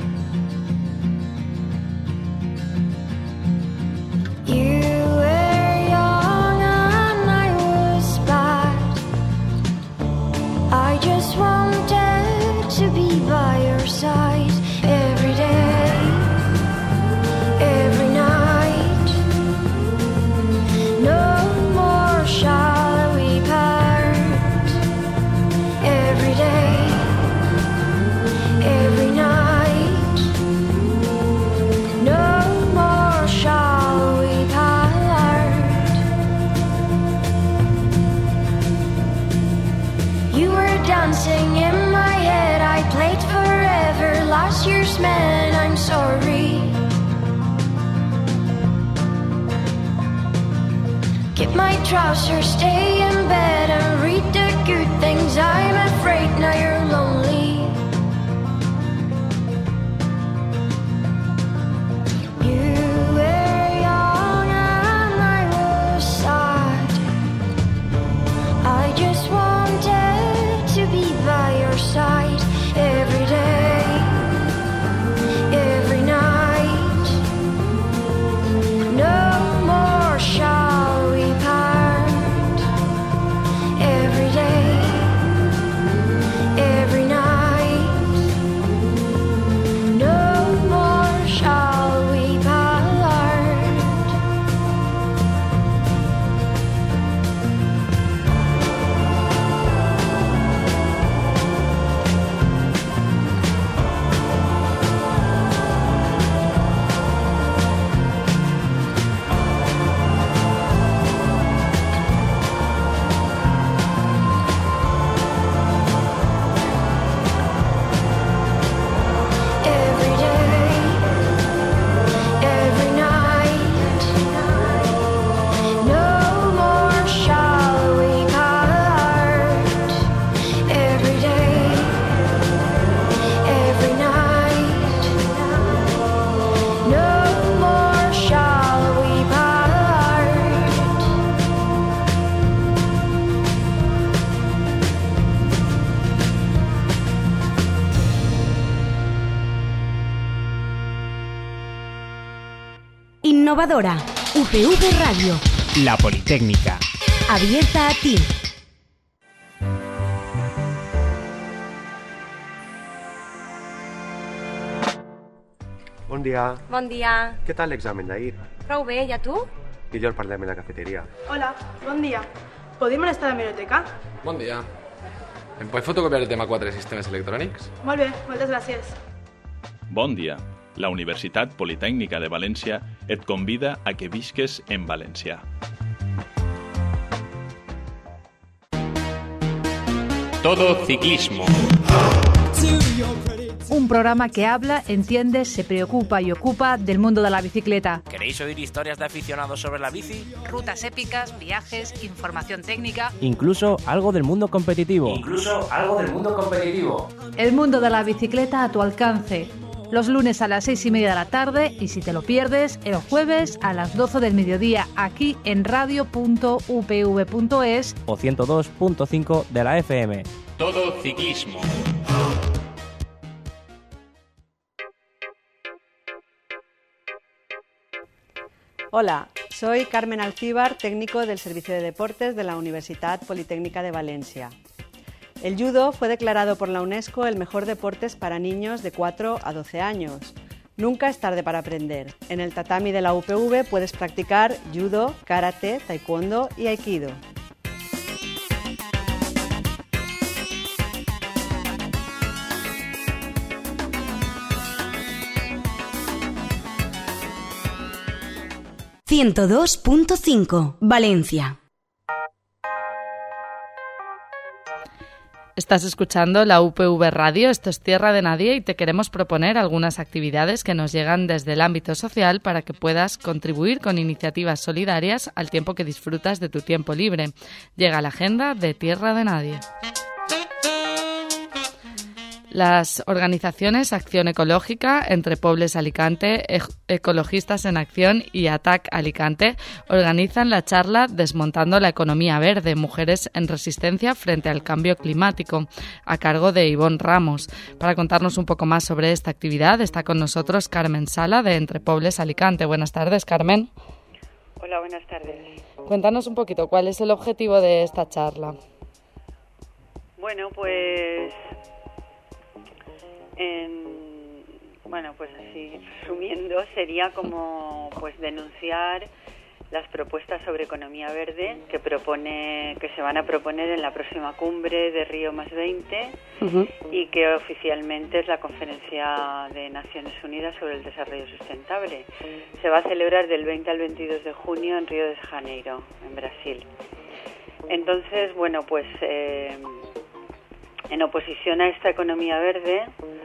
You were young and I was bad. I just wanted to be by your side every day, every night. No more shall every night, no more shall we part. You were dancing in my head, I played forever, last year's man, I'm sorry. Get my trousers, stay in bed and read the good things, I'm afraid now you're lonely. Side every day, every night. No more shall we part. Every day, every night. No more shall we part. Innovadora. U P V Radio. La Politécnica. abierta a ti. Bon dia. Bon dia. Què tal l'examen d'ahir? Prou bé, i a tu? Millor parlem a la cafeteria. Hola, bon dia. Podem anar a la biblioteca? Bon dia. Em pots fotocopiar el tema quatre de sistemes electrònics? Molt bé, moltes gràcies. Bon dia. La Universitat Politècnica de València et convida a que visques en valencià. Todo ciclismo. Un programa que habla, entiende, se preocupa y ocupa del mundo de la bicicleta. ¿Queréis oír historias de aficionados sobre la bici? Rutas épicas, viajes, información técnica. Incluso algo del mundo competitivo. Incluso algo del mundo competitivo. El mundo de la bicicleta a tu alcance. Los lunes a las seis y media de la tarde y si te lo pierdes, el jueves a las doce del mediodía aquí en radio punto u p v punto es o ciento dos punto cinco de la F M. Todo ciclismo. Hola, soy Carmen Alcíbar, técnico del Servicio de Deportes de la Universitat Politécnica de Valencia. El judo fue declarado por la UNESCO el mejor deporte para niños de cuatro a doce años. Nunca es tarde para aprender. En el tatami de la U P V puedes practicar judo, karate, taekwondo y aikido. ciento dos punto cinco, Valencia. Estás escuchando la U P V Radio, esto es Tierra de Nadie y te queremos proponer algunas actividades que nos llegan desde el ámbito social para que puedas contribuir con iniciativas solidarias al tiempo que disfrutas de tu tiempo libre. Llega la agenda de Tierra de Nadie. Las organizaciones Acción Ecológica, Entre Pobles Alicante, Ecologistas en Acción y ATAC Alicante organizan la charla Desmontando la economía verde, mujeres en resistencia frente al cambio climático, a cargo de Ivonne Ramos. Para contarnos un poco más sobre esta actividad está con nosotros Carmen Sala de Entre Pobles Alicante. Buenas tardes, Carmen. Hola, buenas tardes. Cuéntanos un poquito, ¿cuál es el objetivo de esta charla? Bueno, pues... En, bueno, pues así resumiendo, sería como pues denunciar las propuestas sobre economía verde que propone que se van a proponer en la próxima cumbre de Río más veinte uh-huh. y que oficialmente es la Conferencia de Naciones Unidas sobre el Desarrollo Sustentable. Se va a celebrar del veinte al veintidós de junio en Río de Janeiro, en Brasil. Entonces, bueno, pues eh, en oposición a esta economía verde,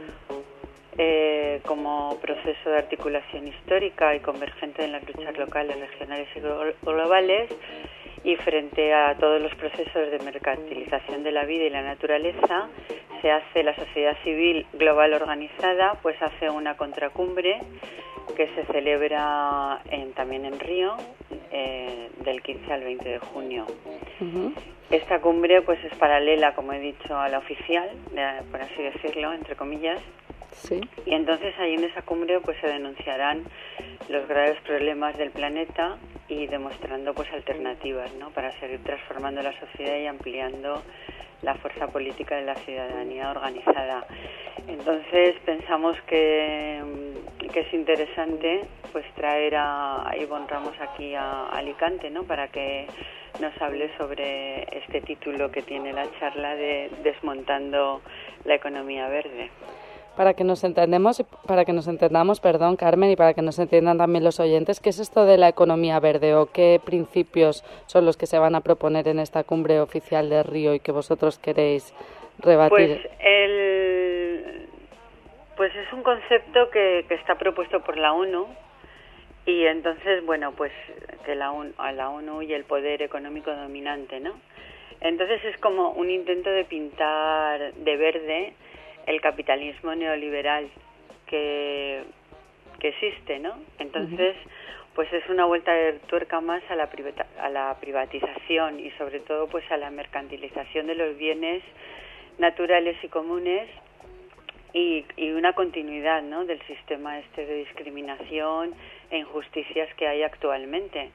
Eh, como proceso de articulación histórica y convergente en las luchas locales, regionales y globales, y frente a todos los procesos de mercantilización de la vida y la naturaleza, se hace la sociedad civil global organizada, pues hace una contracumbre que se celebra en, también en Río, eh, del quince al veinte de junio. Uh-huh. Esta cumbre pues es paralela, como he dicho, a la oficial, de, por así decirlo, entre comillas. Sí. Y entonces ahí en esa cumbre pues se denunciarán los graves problemas del planeta y demostrando pues alternativas, ¿no?, para seguir transformando la sociedad y ampliando la fuerza política de la ciudadanía organizada. Entonces pensamos que, que es interesante pues traer a, a Ivonne Ramos aquí a Alicante, ¿no?, para que nos hable sobre este título que tiene la charla de Desmontando la economía verde. Para que nos entendemos, para que nos entendamos, perdón, Carmen, y para que nos entiendan también los oyentes, ¿qué es esto de la economía verde o qué principios son los que se van a proponer en esta cumbre oficial de Río y que vosotros queréis rebatir? Pues el, pues es un concepto que, que está propuesto por la ONU y entonces, bueno, pues que la ONU, a la ONU y el poder económico dominante, ¿no? Entonces es como un intento de pintar de verde el capitalismo neoliberal que, que existe, ¿no? Entonces, pues es una vuelta de tuerca más a la, privata, a la privatización y sobre todo pues a la mercantilización de los bienes naturales y comunes y, y una continuidad, ¿no?, del sistema este de discriminación e injusticias que hay actualmente.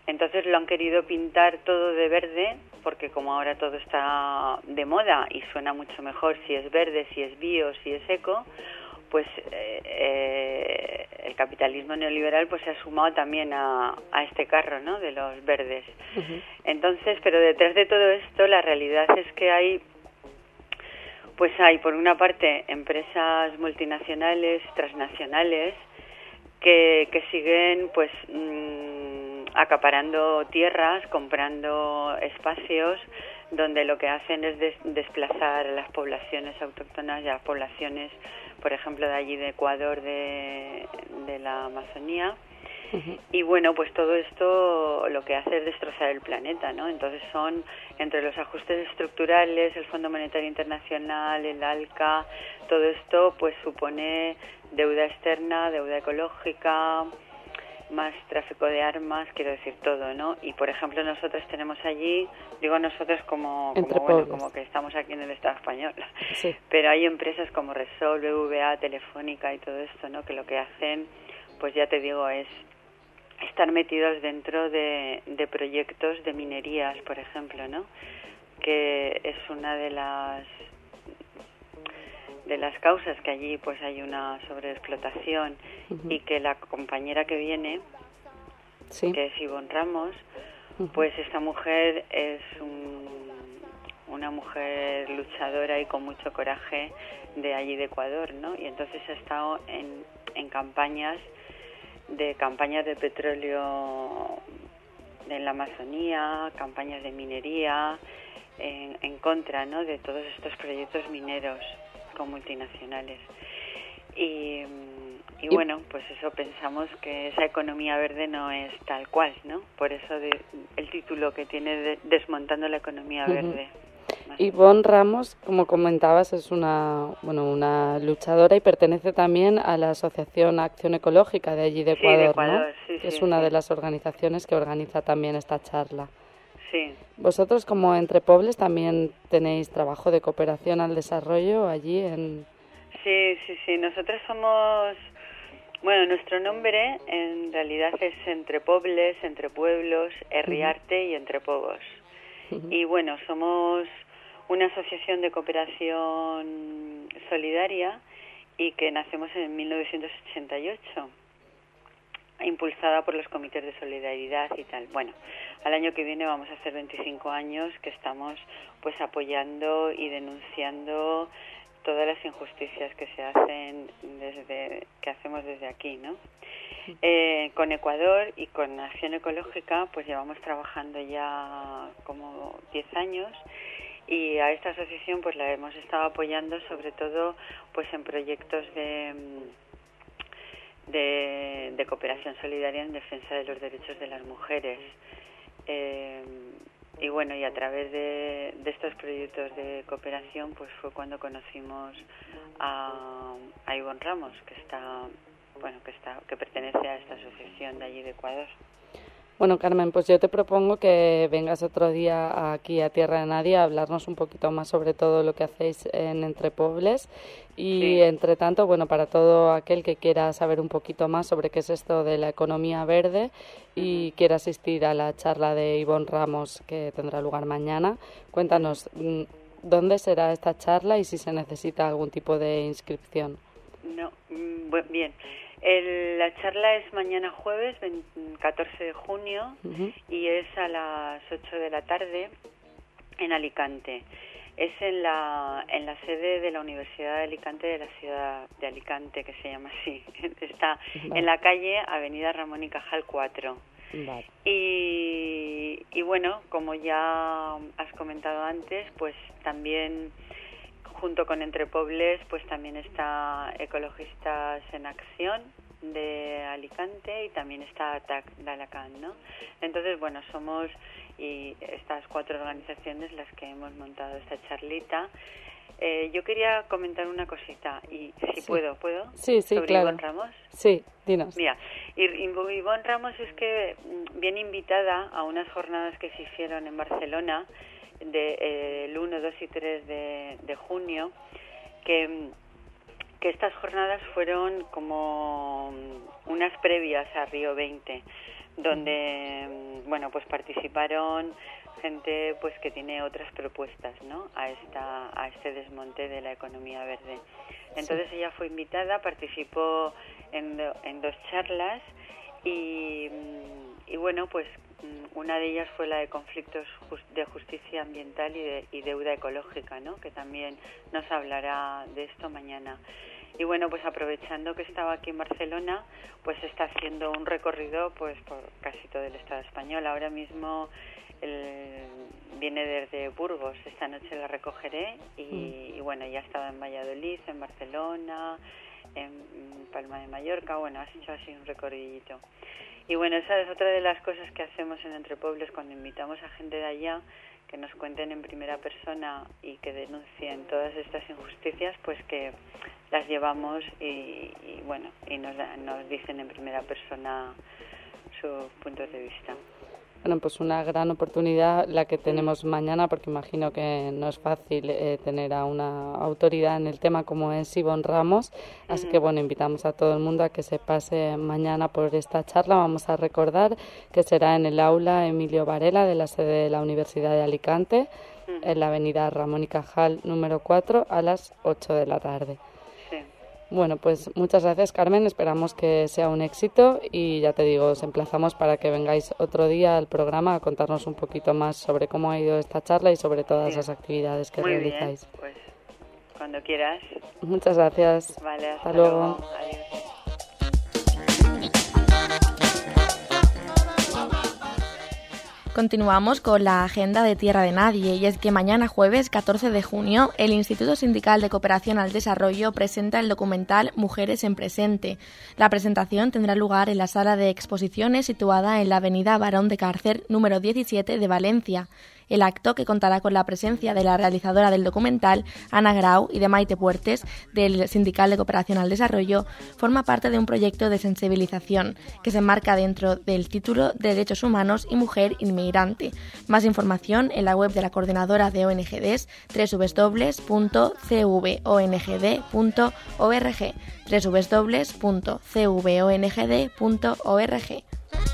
Entonces lo han querido pintar todo de verde, porque como ahora todo está de moda y suena mucho mejor si es verde, si es bio, si es eco, pues eh, eh, el capitalismo neoliberal pues se ha sumado también a, a este carro, ¿no?, de los verdes. Uh-huh. Entonces, pero detrás de todo esto la realidad es que hay, pues hay por una parte empresas multinacionales, transnacionales, que, que siguen pues mmm, acaparando tierras, comprando espacios, donde lo que hacen es des- desplazar a las poblaciones autóctonas y a las poblaciones, por ejemplo, de allí de Ecuador, de, de la Amazonía. Uh-huh. Y bueno, pues todo esto lo que hace es destrozar el planeta, ¿no? Entonces son, entre los ajustes estructurales, el Fondo Monetario Internacional, el ALCA, todo esto pues supone deuda externa, deuda ecológica, más tráfico de armas, quiero decir todo, ¿no? Y por ejemplo nosotros tenemos allí, digo nosotros como, como bueno, como que estamos aquí en el Estado español, sí. Pero hay empresas como Repsol, B B V A, Telefónica y todo esto, ¿no?, que lo que hacen, pues ya te digo, es estar metidos dentro de, de proyectos de minerías, por ejemplo, ¿no?, que es una de las de las causas que allí pues hay una sobreexplotación. Uh-huh. Y que la compañera que viene, sí, que es Ivonne Ramos, uh-huh, pues esta mujer es un, una mujer luchadora y con mucho coraje de allí de Ecuador, ¿no? Y entonces ha estado en, en campañas de campañas de petróleo en la Amazonía, campañas de minería, en, en contra, ¿no?, de todos estos proyectos mineros con multinacionales. Y, y bueno, pues eso, pensamos que esa economía verde no es tal cual, ¿no? Por eso de, el título que tiene de Desmontando la economía verde. Uh-huh. Ivonne Ramos, como comentabas, es una bueno una luchadora y pertenece también a la Asociación Acción Ecológica de allí de Ecuador, sí, de Ecuador, ¿no? Sí, que sí, es una sí. de las organizaciones que organiza también esta charla. Sí. Vosotros, como Entrepobles, también tenéis trabajo de cooperación al desarrollo allí en... Sí, sí, sí. Nosotros somos... Bueno, nuestro nombre en realidad es Entrepobles, Entre Pueblos, Herriarte, uh-huh, y Entre Povos. Uh-huh. Y bueno, somos una asociación de cooperación solidaria y que nacemos en mil novecientos ochenta y ocho. Impulsada por los comités de solidaridad y tal. Bueno, al año que viene vamos a hacer veinticinco años que estamos pues apoyando y denunciando todas las injusticias que se hacen desde que hacemos desde aquí, ¿no? Eh, con Ecuador y con Acción Ecológica pues llevamos trabajando ya como diez años y a esta asociación pues la hemos estado apoyando sobre todo pues en proyectos de De, de cooperación solidaria en defensa de los derechos de las mujeres. Eh, y bueno, y a través de, de estos proyectos de cooperación pues fue cuando conocimos a, a Ivonne Ramos, que está, bueno, que está, que pertenece a esta asociación de allí de Ecuador. Bueno, Carmen, pues yo te propongo que vengas otro día aquí a Tierra de Nadie a hablarnos un poquito más sobre todo lo que hacéis en Entrepobles y, sí, entre tanto, bueno, para todo aquel que quiera saber un poquito más sobre qué es esto de la economía verde y uh-huh, quiera asistir a la charla de Ivonne Ramos que tendrá lugar mañana, cuéntanos dónde será esta charla y si se necesita algún tipo de inscripción. No, bien. El, la charla es mañana jueves, catorce de junio, uh-huh, y es a las ocho de la tarde en Alicante. Es en la en la sede de la Universidad de Alicante, de la ciudad de Alicante, que se llama así. Está vale. En la calle Avenida Ramón y Cajal cuatro. Vale. Y, y bueno, como ya has comentado antes, pues también junto con Entrepobles, pues también está Ecologistas en Acción de Alicante y también está A T A C de Alacant, ¿no? Entonces, bueno, somos y estas cuatro organizaciones las que hemos montado esta charlita. Eh, yo quería comentar una cosita, y si sí. puedo, ¿puedo? Sí, sí, ¿Sobre claro. Ivonne Ramos? Sí, dinos. Mira, Ivonne Ramos es que viene invitada a unas jornadas que se hicieron en Barcelona de, eh, el uno, dos y tres de, de junio, que, que estas jornadas fueron como unas previas a Río veinte. donde, bueno, pues participaron gente pues que tiene otras propuestas, ¿no?, a esta a este desmonte de la economía verde. Entonces sí. ella fue invitada, participó en, do, en dos charlas y, y bueno, pues una de ellas fue la de conflictos de justicia ambiental y, de, y deuda ecológica, ¿no?, que también nos hablará de esto mañana. Y bueno, pues aprovechando que estaba aquí en Barcelona, pues está haciendo un recorrido pues por casi todo el Estado español. Ahora mismo el, viene desde Burgos, esta noche la recogeré y, mm. y bueno, ya ha estado en Valladolid, en Barcelona, en Palma de Mallorca, bueno, has hecho así un recorridito. Y bueno, esa es otra de las cosas que hacemos en Entre Pueblos cuando invitamos a gente de allá que nos cuenten en primera persona y que denuncien todas estas injusticias, pues que las llevamos y, y bueno, y nos, nos dicen en primera persona sus puntos de vista. Bueno, pues una gran oportunidad la que tenemos mañana, porque imagino que no es fácil eh, tener a una autoridad en el tema como es Ivonne Ramos, así que bueno, invitamos a todo el mundo a que se pase mañana por esta charla. Vamos a recordar que será en el aula Emilio Varela de la sede de la Universidad de Alicante, en la avenida Ramón y Cajal número cuatro a las ocho de la tarde. Bueno, pues muchas gracias, Carmen, esperamos que sea un éxito y ya te digo, os emplazamos para que vengáis otro día al programa a contarnos un poquito más sobre cómo ha ido esta charla y sobre todas sí. las actividades que Muy realizáis. Bien, pues cuando quieras. Muchas gracias. Vale, hasta, hasta luego. luego. Adiós. Continuamos con la agenda de Tierra de Nadie y es que mañana jueves catorce de junio el Instituto Sindical de Cooperación al Desarrollo presenta el documental Mujeres en Presente. La presentación tendrá lugar en la sala de exposiciones situada en la avenida Barón de Cárcer número diecisiete de Valencia. El acto, que contará con la presencia de la realizadora del documental, Ana Grau, y de Maite Puertes, del Sindical de Cooperación al Desarrollo, forma parte de un proyecto de sensibilización que se enmarca dentro del título Derechos Humanos y Mujer Inmigrante. Más información en la web de la Coordinadora de O N G Ds, doble u doble u doble u punto c v o n g d punto org, doble u doble u doble u punto c v o n g d punto org.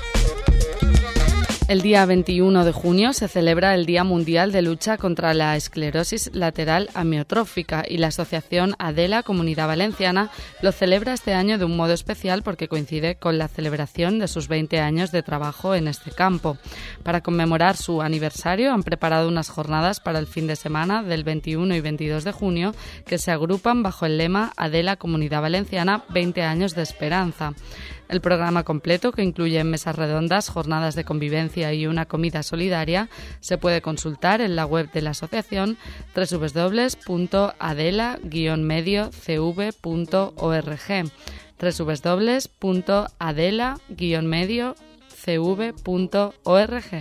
El día veintiuno de junio se celebra el Día Mundial de Lucha contra la Esclerosis Lateral Amiotrófica y la Asociación ADELA Comunidad Valenciana lo celebra este año de un modo especial porque coincide con la celebración de sus veinte años de trabajo en este campo. Para conmemorar su aniversario han preparado unas jornadas para el fin de semana del veintiuno y veintidós de junio que se agrupan bajo el lema ADELA Comunidad Valenciana veinte años de esperanza. El programa completo, que incluye mesas redondas, jornadas de convivencia y una comida solidaria, se puede consultar en la web de la asociación doble u doble u doble u punto adela guion medio c v punto org, doble u doble u doble u punto adela guion medio c v punto org.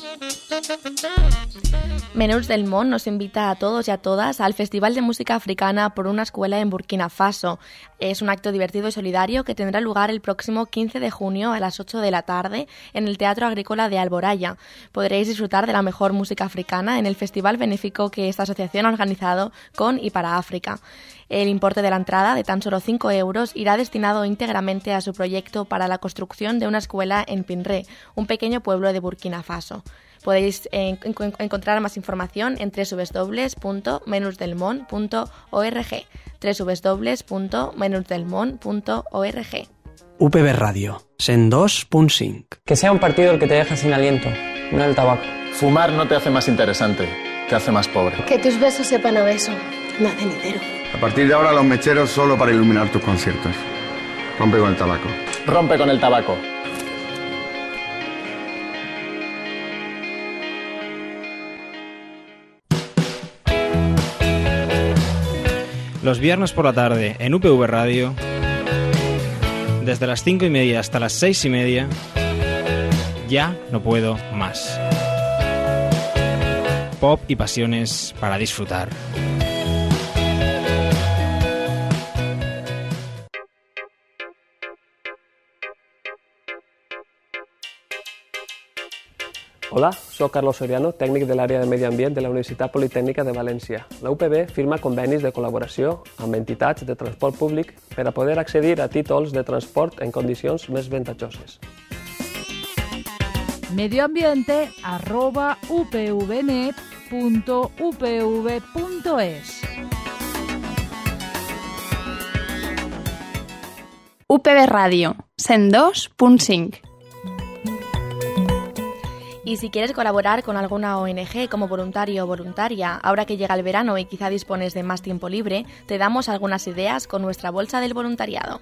Menús del Món nos invita a todos y a todas al Festival de Música Africana por una escuela en Burkina Faso. Es un acto divertido y solidario que tendrá lugar el próximo quince de junio a las ocho de la tarde en el Teatro Agrícola de Alboraya. Podréis disfrutar de la mejor música africana en el festival benéfico que esta asociación ha organizado con y para África. El importe de la entrada, de tan solo cinco euros, irá destinado íntegramente a su proyecto para la construcción de una escuela en Pinré, un pequeño pueblo de Burkina Faso. Podéis eh, en- encontrar más información en doble u doble u doble u punto menús del món punto org, doble u doble u doble u punto menús del món punto org. U P B Radio, cent dos punt cinc. Que sea un partido el que te deja sin aliento, no el tabaco. Fumar no te hace más interesante, te hace más pobre. Que tus besos sepan a beso, no a cenitero. A partir de ahora los mecheros solo para iluminar tus conciertos. Rompe con el tabaco. Rompe con el tabaco. Los viernes por la tarde en U P V Radio, desde las cinco y media hasta las seis y media, Ya no puedo más. Pop y pasiones para disfrutar. Hola, soc Carlos Soriano, tècnic de l'àrea de Medi Ambient de la Universitat Politècnica de València. La U P B firma convenis de col·laboració amb entitats de transport públic per a poder accedir a títols de transport en condicions més avantatjoses. medioambiente arroba upvnet punto upv punto es. U P V Radio, cent dos punt cinc. Y si quieres colaborar con alguna O N G como voluntario o voluntaria, ahora que llega el verano y quizá dispones de más tiempo libre, te damos algunas ideas con nuestra bolsa del voluntariado.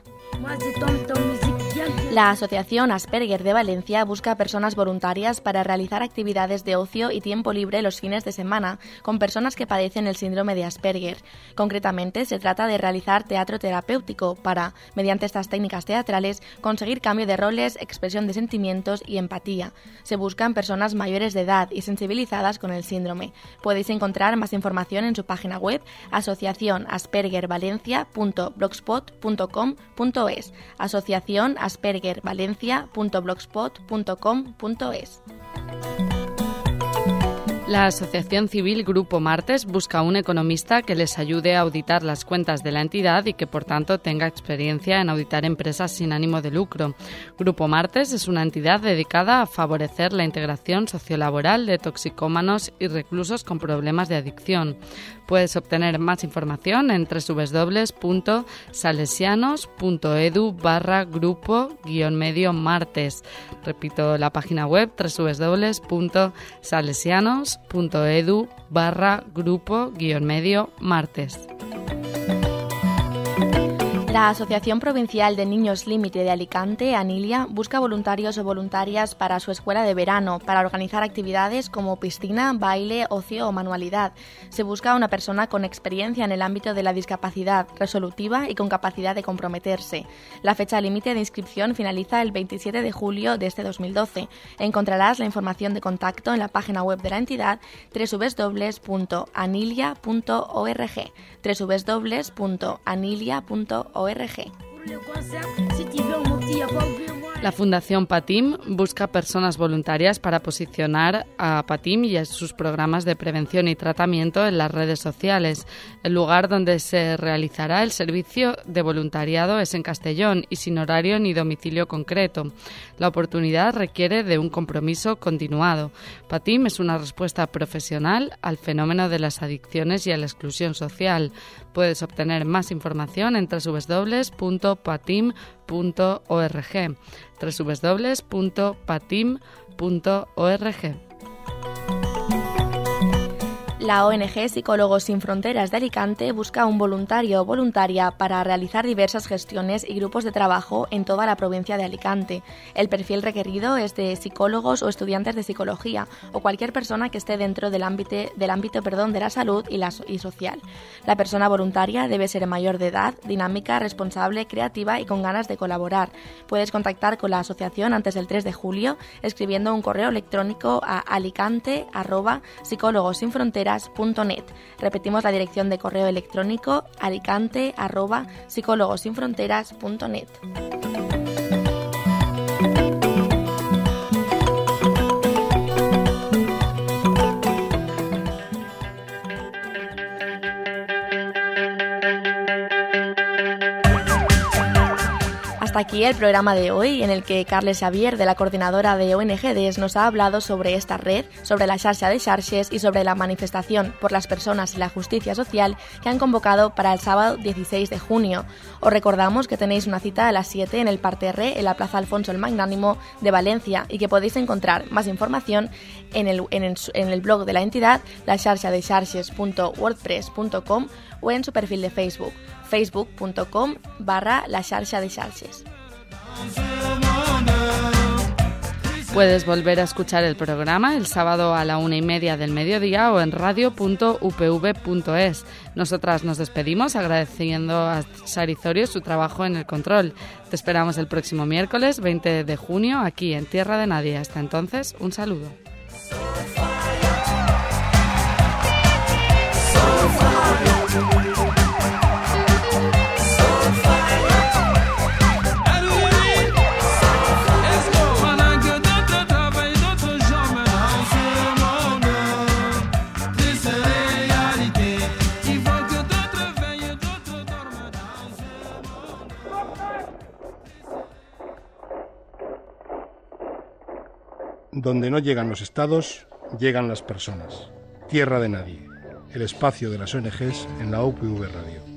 La Asociación Asperger de Valencia busca personas voluntarias para realizar actividades de ocio y tiempo libre los fines de semana con personas que padecen el síndrome de Asperger. Concretamente, se trata de realizar teatro terapéutico para, mediante estas técnicas teatrales, conseguir cambio de roles, expresión de sentimientos y empatía. Se buscan personas mayores de edad y sensibilizadas con el síndrome. Podéis encontrar más información en su página web asociación asperger valencia punto blogspot punto com punto es. Asociación asperger valencia punto blogspot punto com punto es. La Asociación Civil Grupo Martes busca un economista que les ayude a auditar las cuentas de la entidad y que, por tanto, tenga experiencia en auditar empresas sin ánimo de lucro. Grupo Martes es una entidad dedicada a favorecer la integración sociolaboral de toxicómanos y reclusos con problemas de adicción. Puedes obtener más información en doble u doble u doble u punto salesianos punto edu barra grupo guión medio martes. Repito la página web doble u doble u doble u punto salesianos punto edu barra grupo guión medio martes. La Asociación Provincial de Niños Límite de Alicante, Anilia, busca voluntarios o voluntarias para su escuela de verano, para organizar actividades como piscina, baile, ocio o manualidad. Se busca una persona con experiencia en el ámbito de la discapacidad, resolutiva y con capacidad de comprometerse. La fecha límite de inscripción finaliza el veintisiete de julio de este dos mil doce. Encontrarás la información de contacto en la página web de la entidad doble u doble u doble u punto anilia punto org doble u doble u doble u punto anilia punto org. La Fundación Patim busca personas voluntarias para posicionar a Patim y a sus programas de prevención y tratamiento en las redes sociales. El lugar donde se realizará el servicio de voluntariado es en Castellón y sin horario ni domicilio concreto. La oportunidad requiere de un compromiso continuado. Patim es una respuesta profesional al fenómeno de las adicciones y a la exclusión social. Puedes obtener más información en doble u doble u doble u punto patim punto org doble u doble u doble u punto patim punto org. La O N G Psicólogos Sin Fronteras de Alicante busca un voluntario o voluntaria para realizar diversas gestiones y grupos de trabajo en toda la provincia de Alicante. El perfil requerido es de psicólogos o estudiantes de psicología o cualquier persona que esté dentro del ámbito, del ámbito perdón, de la salud y, la, y social. La persona voluntaria debe ser mayor de edad, dinámica, responsable, creativa y con ganas de colaborar. Puedes contactar con la asociación antes del tres de julio escribiendo un correo electrónico a alicante arroba psicólogos sin fronteras punto net. Repetimos la dirección de correo electrónico alicante arroba psicólogos sin fronteras punto net. Hasta aquí el programa de hoy, en el que Carles Xavier, de la coordinadora de O N G D E S, nos ha hablado sobre esta red, sobre la xarxa de xarxes y sobre la manifestación por las personas y la justicia social que han convocado para el sábado dieciséis de junio. Os recordamos que tenéis una cita a las siete en el Parterre, en la Plaza Alfonso el Magnánimo de Valencia, y que podéis encontrar más información en el, en el, en el blog de la entidad, la xarxa de xarxes punto wordpress punto com, o en su perfil de Facebook, facebook punto com barra la xarxa de xarxes. Puedes volver a escuchar el programa el sábado a la una y media del mediodía o en radio punto u p v punto es. Nosotras nos despedimos agradeciendo a Sarizorio su trabajo en el control. Te esperamos el próximo miércoles veinte de junio aquí en Tierra de Nadie. Hasta entonces, un saludo. Donde no llegan los estados, llegan las personas. Tierra de nadie, el espacio de las O N Ges en la U P V Radio.